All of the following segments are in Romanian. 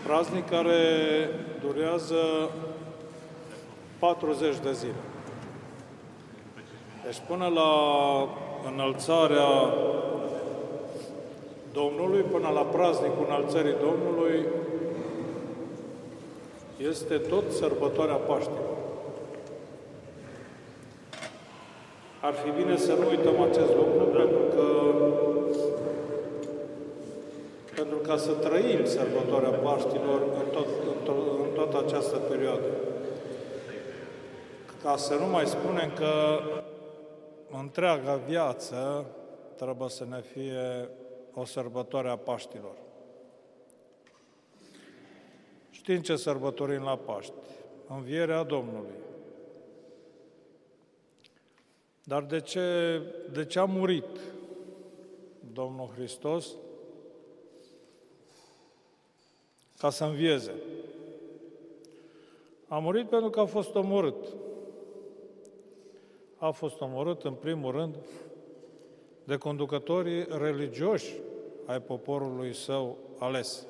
Praznic care durează 40 de zile. Deci până la înălțarea Domnului, până la praznicul înălțării Domnului, este tot sărbătoarea Paștilor. Ar fi bine să nu uităm acest lucru, pentru ca să trăim sărbătoarea Paștilor în toată această perioadă. Ca să nu mai spunem că întreaga viață trebuie să ne fie o sărbătoare a Paștilor. Știm ce sărbătorim la Paști? Învierea Domnului. Dar de ce a murit Domnul Hristos? Ca să învieze. A murit pentru că a fost omorât. A fost omorât, în primul rând, de conducătorii religioși ai poporului său ales.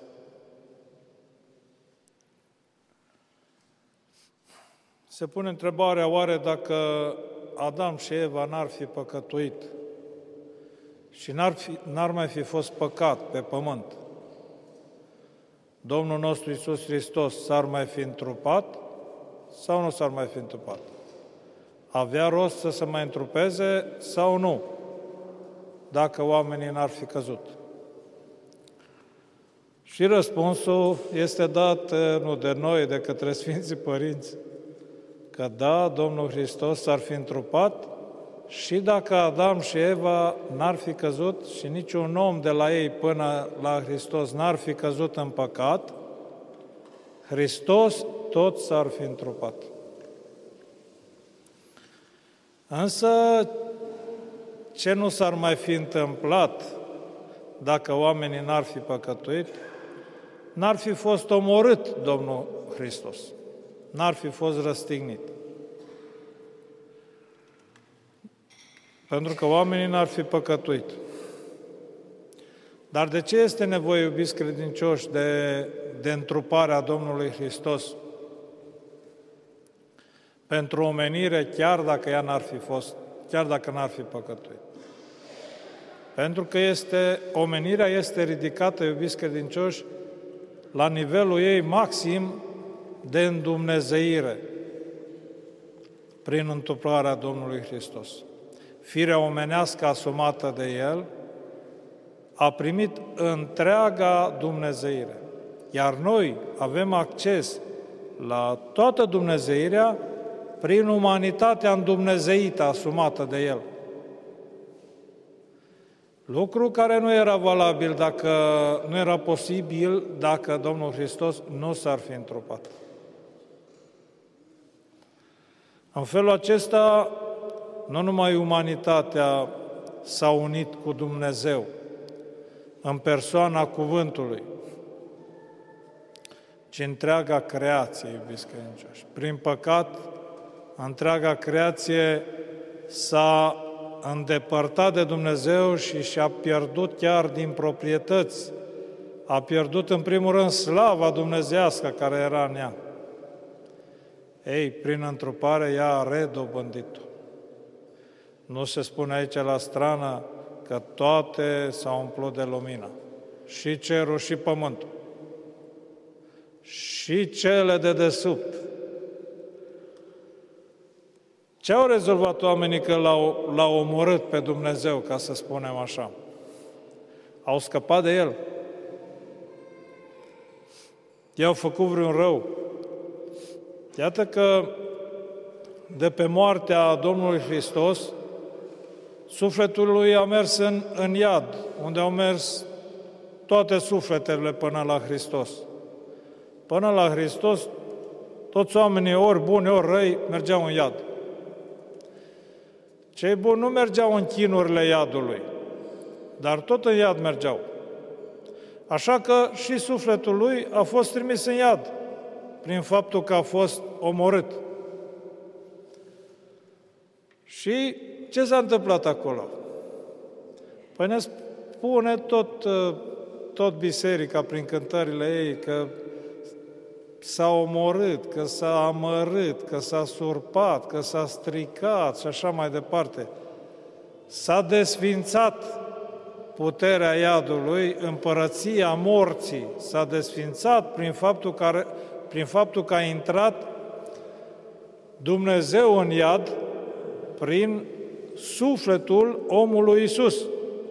Se pune întrebarea, oare dacă Adam și Eva n-ar fi păcătuit și n-ar mai fi fost păcat pe pământ, Domnul nostru Iisus Hristos s-ar mai fi întrupat sau nu s-ar mai fi întrupat? Avea rost să se mai întrupeze sau nu, dacă oamenii n-ar fi căzut? Și răspunsul este dat nu de noi, de către Sfinții Părinți, că da, Domnul Hristos s-ar fi întrupat și dacă Adam și Eva n-ar fi căzut și niciun om de la ei până la Hristos n-ar fi căzut în păcat, Hristos tot s-ar fi întrupat. Însă, ce nu s-ar mai fi întâmplat dacă oamenii n-ar fi păcătuit? N-ar fi fost omorât Domnul Hristos, n-ar fi fost răstignit. Pentru că oamenii n-ar fi păcătuit. Dar de ce este nevoie, iubiți credincioși, de întruparea Domnului Hristos pentru omenire, chiar dacă n-ar fi păcătuit? Pentru că omenirea este ridicată, iubiți credincioși, la nivelul ei maxim de îndumnezeire prin întruparea Domnului Hristos. Firea omenească asumată de El a primit întreaga dumnezeire. Iar noi avem acces la toată dumnezeirea prin umanitatea îndumnezeită asumată de El. Lucru care nu era valabil nu era posibil dacă Domnul Hristos nu s-ar fi întrupat. În felul acesta, nu numai umanitatea s-a unit cu Dumnezeu în persoana Cuvântului, ci întreaga creație, iubiți credincioși. Prin păcat, întreaga creație s-a îndepărtat de Dumnezeu și și-a pierdut chiar din proprietăți. A pierdut în primul rând slava dumnezeiască care era în ea. Ei, prin întrupare, ea a redobândit-o. Nu se spune aici la strană că toate s-au umplut de lumină. Și cerul și pământul. Și cele de desubt. Ce au rezolvat oamenii că l-au omorât pe Dumnezeu, ca să spunem așa? Au scăpat de El. I-au făcut vreun rău. Iată că de pe moartea Domnului Hristos, sufletul lui a mers în iad, unde au mers toate sufletele până la Hristos. Până la Hristos, toți oamenii, ori buni, ori răi, mergeau în iad. Cei buni nu mergeau în chinurile iadului, dar tot în iad mergeau. Așa că și sufletul lui a fost trimis în iad, prin faptul că a fost omorât. Și ce s-a întâmplat acolo? Păi ne spune tot biserica prin cântările ei că s-a omorât, că s-a amărât, că s-a surpat, că s-a stricat și așa mai departe. S-a desfințat puterea iadului, împărăția morții s-a desfințat prin faptul că a intrat Dumnezeu în iad prin sufletul omului Iisus.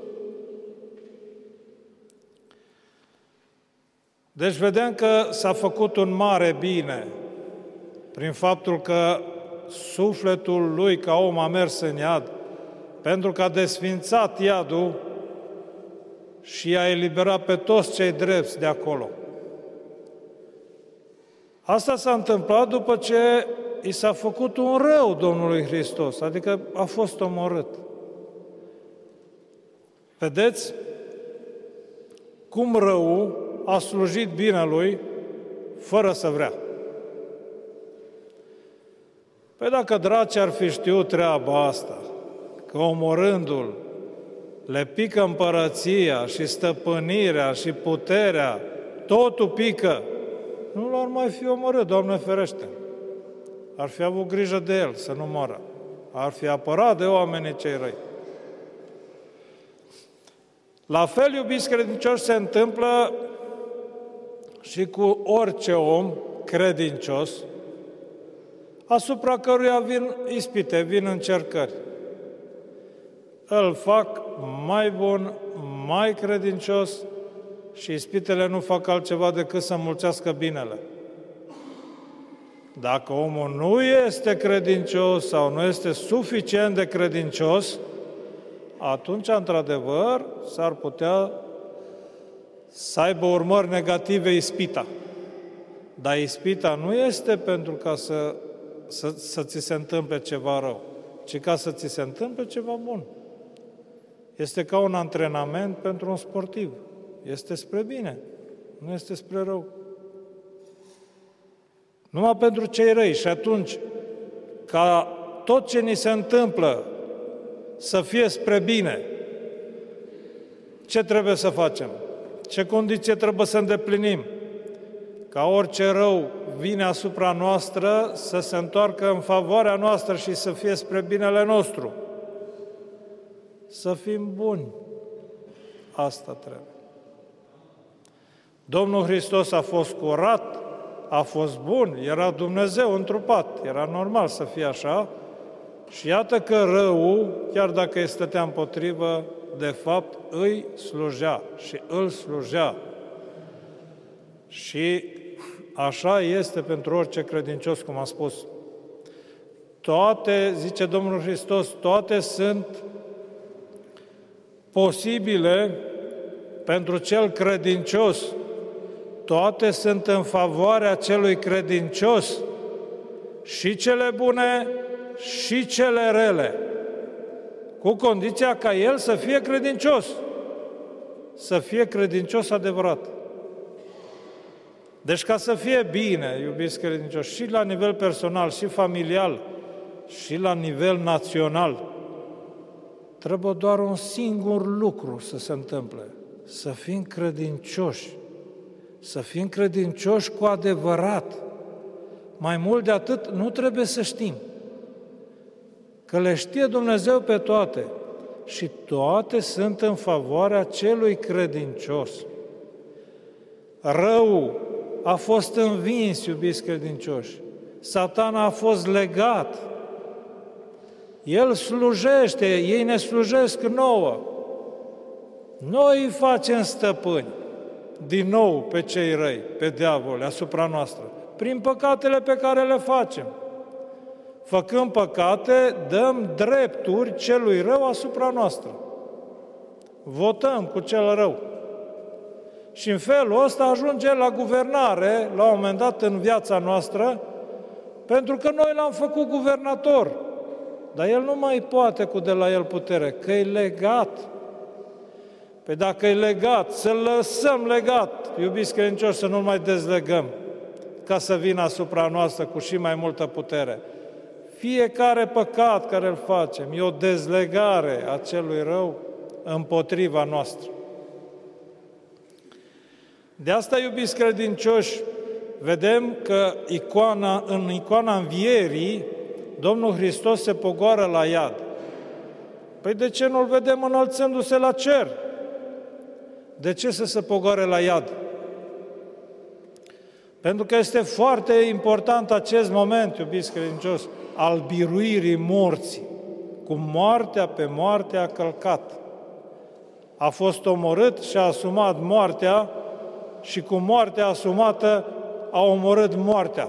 Deci vedem că s-a făcut un mare bine prin faptul că sufletul lui ca om a mers în iad, pentru că a desfințat iadul și a eliberat pe toți cei drepți de acolo. Asta s-a întâmplat după ce i s-a făcut un rău Domnului Hristos, adică a fost omorât. Vedeți cum răul a slujit binelui fără să vrea. Păi dacă dracii ar fi știut treaba asta, că omorându-l le pică împărăția și stăpânirea și puterea, totul pică, nu l-ar mai fi omorât, Doamne ferește. Ar fi avut grijă de el să nu moară. Ar fi apărat de oamenii cei răi. La fel, iubiți credincioși, se întâmplă și cu orice om credincios, asupra căruia vin ispite, vin încercări. Îl fac mai bun, mai credincios și ispitele nu fac altceva decât să mulțească binele. Dacă omul nu este credincios sau nu este suficient de credincios, atunci, într-adevăr, s-ar putea să aibă urmări negative ispita. Dar ispita nu este pentru ca să ți se întâmple ceva rău, ci ca să ți se întâmple ceva bun. Este ca un antrenament pentru un sportiv. Este spre bine, nu este spre rău. Numai pentru cei răi. Și atunci, ca tot ce ni se întâmplă să fie spre bine, ce trebuie să facem? Ce condiție trebuie să îndeplinim? Ca orice rău vine asupra noastră să se întoarcă în favoarea noastră și să fie spre binele nostru. Să fim buni. Asta trebuie. Domnul Hristos a fost curat, a fost bun, era Dumnezeu întrupat, era normal să fie așa, și iată că răul, chiar dacă îi stătea împotrivă, de fapt îi slujea și îl slujea. Și așa este pentru orice credincios, cum am spus. Toate, zice Domnul Hristos, toate sunt posibile pentru cel credincios, toate sunt în favoarea celui credincios, și cele bune și cele rele, cu condiția ca el să fie credincios, să fie credincios adevărat. Deci ca să fie bine, iubiți credincioși, și la nivel personal, și familial, și la nivel național, trebuie doar un singur lucru să se întâmple, să fim credincioși, să fim credincioși cu adevărat. Mai mult de atât, nu trebuie să știm, că le știe Dumnezeu pe toate și toate sunt în favoarea celui credincios. Răul a fost învins, iubiți credincioși. Satana a fost legat. El slujește, ei ne slujesc nouă. Noi îi facem stăpâni, din nou pe cei răi, pe diavol, asupra noastră, prin păcatele pe care le facem. Făcând păcate, dăm drepturi celui rău asupra noastră. Votăm cu cel rău. Și în felul ăsta ajunge la guvernare, la un moment dat în viața noastră, pentru că noi l-am făcut guvernator. Dar el nu mai poate cu de la el putere, că e legat. Păi dacă e legat, să-l lăsăm legat, iubiți credincioși, să nu-l mai dezlegăm, ca să vină asupra noastră cu și mai multă putere. Fiecare păcat care îl facem e o dezlegare a celui rău împotriva noastră. De asta, iubiți credincioși, vedem că în icoana învierii, Domnul Hristos se pogoară la iad. Păi de ce nu-L vedem înălțându-se la cer? De ce să se pogoare la iad? Pentru că este foarte important acest moment, iubiți credincioși, al biruirii morții. Cu moartea pe moarte a călcat. A fost omorât și a asumat moartea și cu moartea asumată a omorât moartea.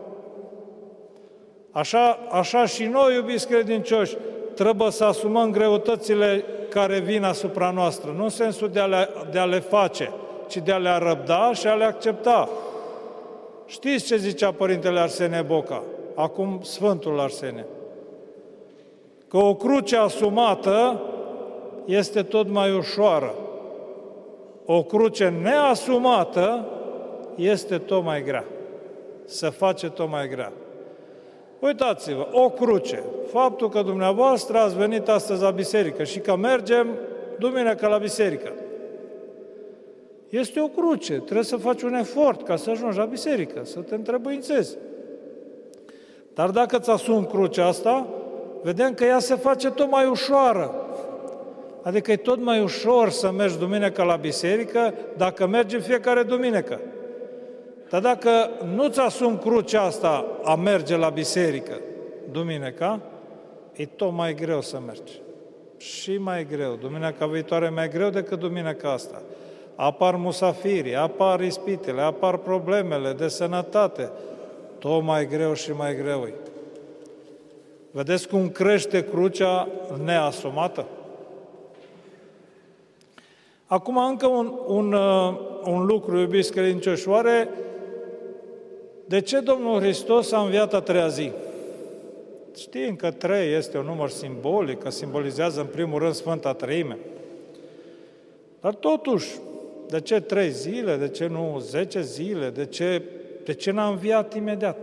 Așa și noi, iubiți credincioși, trebuie să asumăm greutățile care vin asupra noastră, nu în sensul de a le face, ci de a le răbda și a le accepta. Știți ce zicea Părintele Arsenie Boca, acum Sfântul Arsenie? Că o cruce asumată este tot mai ușoară. O cruce neasumată este tot mai grea. Se face tot mai grea. Uitați-vă, o cruce. Faptul că dumneavoastră ați venit astăzi la biserică și că mergem duminică la biserică. Este o cruce. Trebuie să faci un efort ca să ajungi la biserică, să te întrebuințezi. Dar dacă îți asumi crucea asta, vedem că ea se face tot mai ușoară. Adică e tot mai ușor să mergi duminică la biserică dacă mergi în fiecare duminică. Dar dacă nu-ți asumi crucea asta a merge la biserică duminica, e tot mai greu să mergi. Și mai greu. Duminica viitoare e mai greu decât duminica asta. Apar musafirii, apar ispitele, apar problemele de sănătate. Tot mai greu și mai greu e. Vedeți cum crește crucea neasumată? Acum încă un lucru, iubiți credincioși, oare de ce Domnul Hristos a înviat a treia zi? Știm că 3 este un număr simbolic, că simbolizează în primul rând Sfânta Treime. Dar totuși, de ce 3 zile, de ce nu 10 zile, de ce n-a înviat imediat?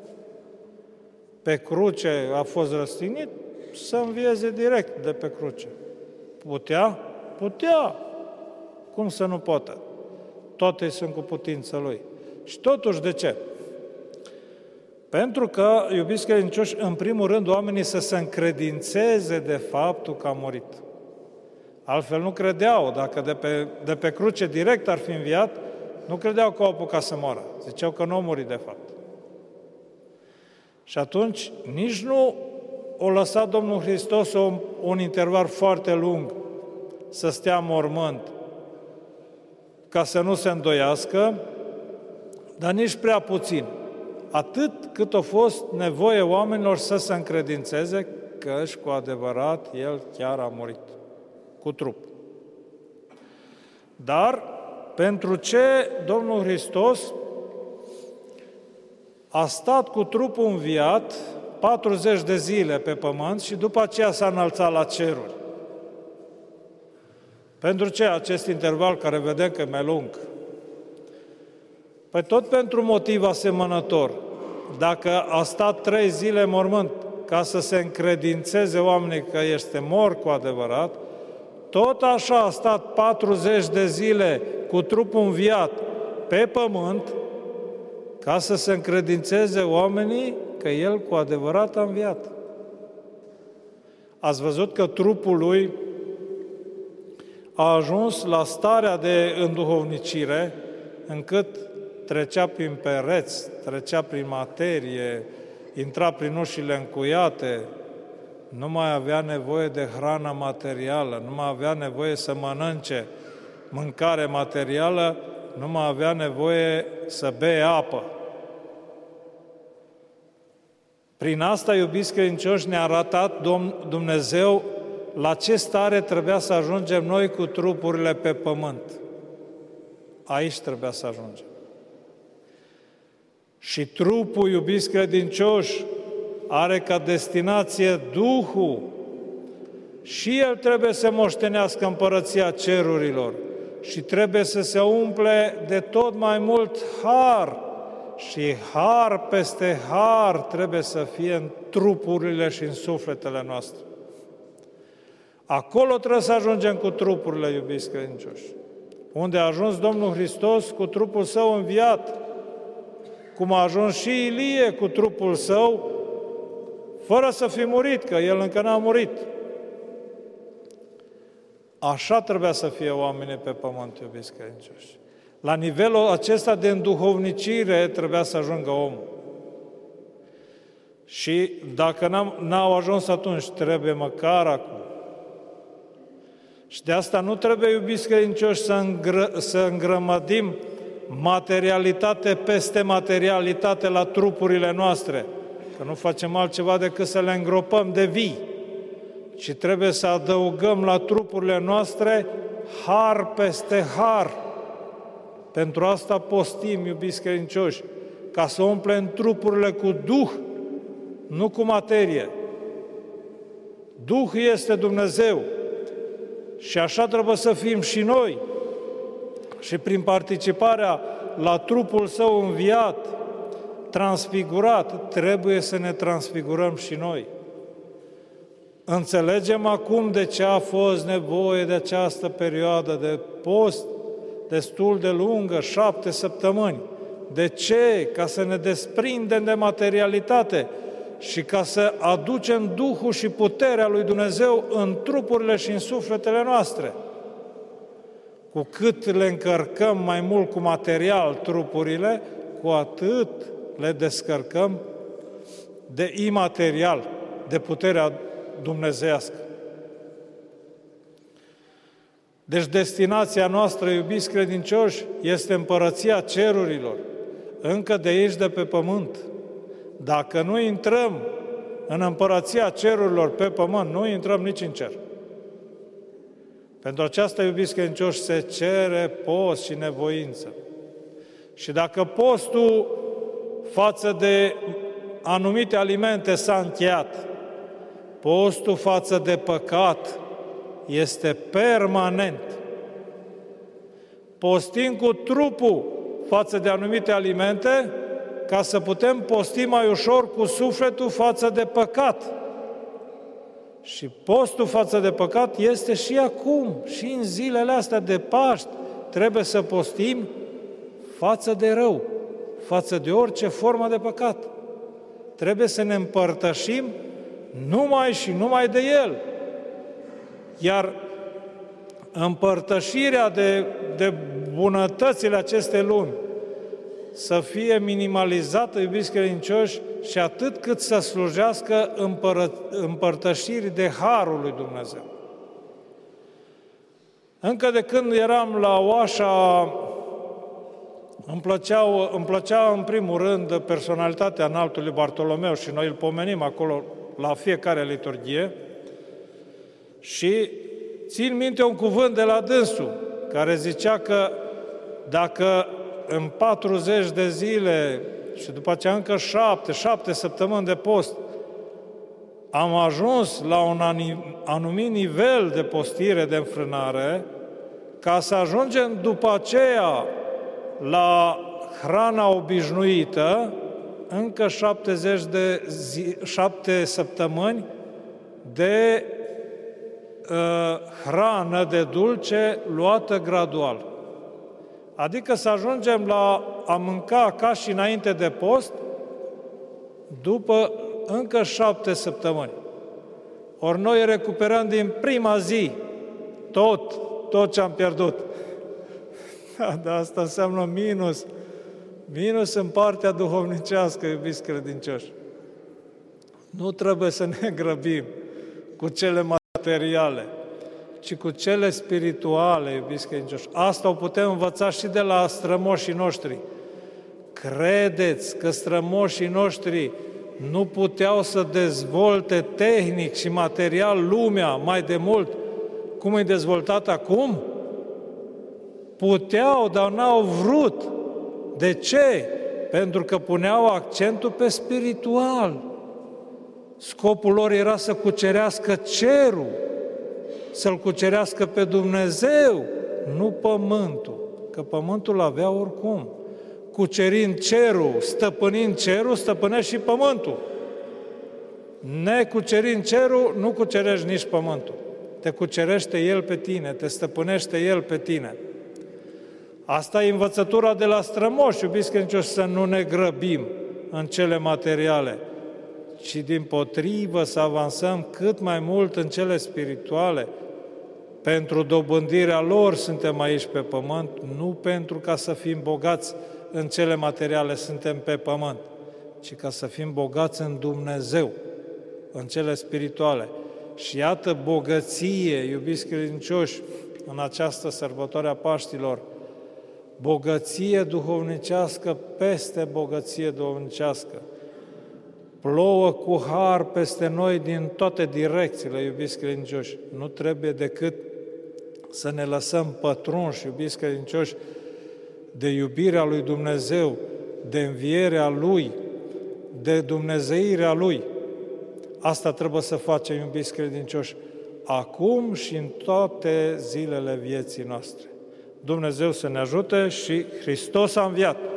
Pe cruce a fost răstignit, să învieze direct de pe cruce. Putea? Putea! Cum să nu poată? Toate sunt cu putință Lui. Și totuși, de ce? Pentru că, iubiți credincioși, în primul rând, oamenii să se încredințeze de faptul că a murit. Altfel nu credeau, dacă de pe cruce direct ar fi înviat, nu credeau că au apucat să moară. Ziceau că nu au murit de fapt. Și atunci nici nu o lăsat Domnul Hristos un interval foarte lung să stea mormânt, ca să nu se îndoiască, dar nici prea puțin. Atât cât a fost nevoie oamenilor să se încredințeze că și cu adevărat El chiar a murit, cu trup. Dar pentru ce Domnul Hristos a stat cu trupul înviat 40 de zile pe pământ și după aceea s-a înălțat la ceruri? Pentru ce acest interval care vedem că e mai lung? Păi tot pentru motiv asemănător. Dacă a stat 3 zile în mormânt ca să se încredințeze oamenii că este mort cu adevărat, tot așa a stat 40 de zile cu trupul înviat pe pământ ca să se încredințeze oamenii că El cu adevărat a înviat. Ați văzut că trupul Lui a ajuns la starea de înduhovnicire încât trecea prin pereți, trecea prin materie, intra prin ușile încuiate, nu mai avea nevoie de hrană materială, nu mai avea nevoie să mănânce mâncare materială, nu mai avea nevoie să bea apă. Prin asta, iubiți credincioși, ne-a arătat Dumnezeu la ce stare trebuia să ajungem noi cu trupurile pe pământ. Aici trebuia să ajungem. Și trupul, iubiți credincioși, are ca destinație Duhul și el trebuie să moștenească împărăția cerurilor și trebuie să se umple de tot mai mult har și har peste har trebuie să fie în trupurile și în sufletele noastre. Acolo trebuie să ajungem cu trupurile, iubiți credincioși, unde a ajuns Domnul Hristos cu trupul Său înviat. cum a ajuns și Ilie cu trupul său, fără să fi murit, că el încă n-a murit. Așa trebuia să fie oamenii pe pământ, iubiți credincioși. La nivelul acesta de înduhovnicire trebuia să ajungă omul. Și dacă n-au ajuns atunci, trebuie măcar acum. Și de asta nu trebuie, iubiți credincioși, să îngrămădim materialitate peste materialitate la trupurile noastre, că nu facem altceva decât să le îngropăm de vii, ci trebuie să adăugăm la trupurile noastre har peste har. Pentru asta postim, iubiți credincioși, ca să umplem trupurile cu Duh, nu cu materie. Duh este Dumnezeu și așa trebuie să fim și noi. Și prin participarea la trupul Său înviat, transfigurat, trebuie să ne transfigurăm și noi. Înțelegem acum de ce a fost nevoie de această perioadă de post destul de lungă, 7 săptămâni. De ce? Ca să ne desprindem de materialitate și ca să aducem Duhul și puterea lui Dumnezeu în trupurile și în sufletele noastre. Cu cât le încărcăm mai mult cu material trupurile, cu atât le descărcăm de imaterial, de puterea dumnezeiască. Deci destinația noastră, iubiți credincioși, este împărăția cerurilor, încă de aici, de pe pământ. Dacă nu intrăm în împărăția cerurilor pe pământ, nu intrăm nici în cer. Pentru aceasta, iubiți credincioși, se cere post și nevoință. Și dacă postul față de anumite alimente s-a încheiat, postul față de păcat este permanent. Postim cu trupul față de anumite alimente ca să putem posti mai ușor cu sufletul față de păcat. Și postul față de păcat este și acum, și în zilele astea de Paști, trebuie să postim față de rău, față de orice formă de păcat. Trebuie să ne împărtășim numai și numai de el. Iar împărtășirea de bunătățile acestei lumi să fie minimalizată, iubiți credincioși, și atât cât să slujească împărtășirii de harul lui Dumnezeu. Încă de când eram la Oașa, îmi plăcea în primul rând personalitatea înaltului Bartolomeu și noi îl pomenim acolo la fiecare liturghie și țin minte un cuvânt de la dânsul care zicea că dacă în 40 de zile și după aceea încă 7 săptămâni de post am ajuns la un anumit nivel de postire, de înfrânare, ca să ajungem după aceea la hrana obișnuită, încă 7 săptămâni de hrană de dulce luată gradual. Adică să ajungem la a mânca ca și înainte de post, după încă 7 săptămâni. Ori noi recuperăm din prima zi tot ce am pierdut. Dar asta înseamnă minus în partea duhovnicească, iubiți credincioși. Nu trebuie să ne grăbim cu cele materiale, ci cu cele spirituale, iubiți credincioși. Asta o putem învăța și de la strămoșii noștri. Credeți că strămoșii noștri nu puteau să dezvolte tehnic și material lumea mai de mult cum e dezvoltat acum? Puteau, dar n-au vrut. De ce? Pentru că puneau accentul pe spiritual. Scopul lor era să cucerească cerul, să-L cucerească pe Dumnezeu, nu pământul, că pământul avea oricum. Cucerind cerul, stăpânind cerul, stăpânești și pământul. Necucerind cerul, nu cucerești nici pământul. Te cucerește El pe tine, te stăpânește El pe tine. Asta e învățătura de la strămoși, iubiți credincioși, să nu ne grăbim în cele materiale, ci dimpotrivă să avansăm cât mai mult în cele spirituale. Pentru dobândirea lor suntem aici pe pământ, nu pentru ca să fim bogați în cele materiale suntem pe pământ, ci ca să fim bogați în Dumnezeu, în cele spirituale. Și iată bogăție, iubiți credincioși, în această sărbătoare a Paștilor, bogăție duhovnicească peste bogăție duhovnicească. Plouă cu har peste noi din toate direcțiile, iubiți credincioși. Nu trebuie decât să ne lăsăm pătrunși, iubiți credincioși, de iubirea lui Dumnezeu, de învierea Lui, de dumnezeirea Lui. Asta trebuie să facem, iubiți credincioși, acum și în toate zilele vieții noastre. Dumnezeu să ne ajute și Hristos a înviat!